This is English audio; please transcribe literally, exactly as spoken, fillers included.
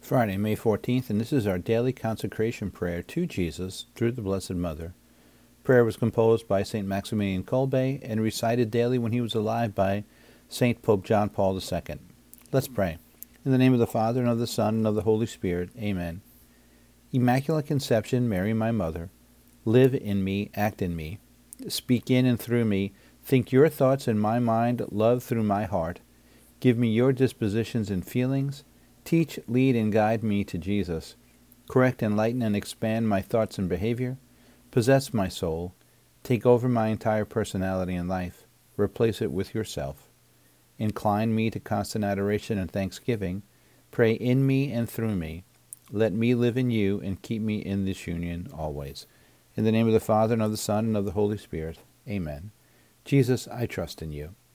Friday, May fourteenth, and this is our daily consecration prayer to Jesus through the Blessed Mother. Prayer was composed by Saint Maximilian Kolbe and recited daily when he was alive by Saint Pope John Paul the Second. Let's pray. In the name of the Father, and of the Son, and of the Holy Spirit. Amen. Immaculate Conception, Mary, my Mother, live in me, act in me, speak in and through me, think your thoughts in my mind, love through my heart, give me your dispositions and feelings, teach, lead, and guide me to Jesus, correct, enlighten, and expand my thoughts and behavior, possess my soul, take over my entire personality and life, replace it with yourself. Incline me to constant adoration and thanksgiving, pray in me and through me. Let me live in you and keep me in this union always. In the name of the Father, and of the Son, and of the Holy Spirit. Amen. Jesus, I trust in you.